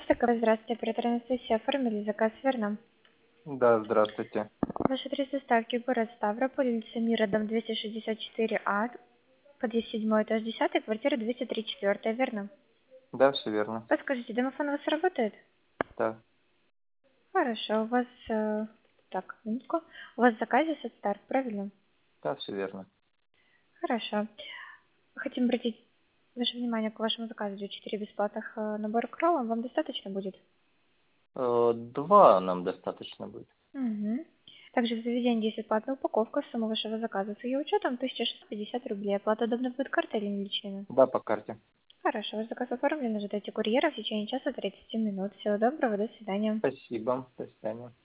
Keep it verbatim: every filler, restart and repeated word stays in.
ТК, здравствуйте, оператор Анастасия. Оформили заказ, верно? Да, здравствуйте. Ваш адрес доставки город Ставрополь, улица Мира, дом двести шестьдесят четыре А, подъезд седьмой, этаж десятый, квартира двести тридцать четыре, верно? Да, все верно. Подскажите, домофон у вас работает? Да, Хорошо, у вас... э, так, минутку. У вас в заказе со старт, правильно? да, все верно. Хорошо. Хотим обратить ваше внимание к вашему заказу. Идет четыре бесплатных э, набора к роллам. Вам достаточно будет? Э, Два нам достаточно будет. Угу. Также в заведении есть бесплатная упаковка. Сумма вашего заказа с ее учетом тысяча шестьсот пятьдесят рублей. Оплата удобно будет картой или наличными? Да, по карте. Хорошо, ваш заказ оформлен. Ожидайте курьера в течение часа тридцати минут. Всего доброго, до свидания. Спасибо. До свидания.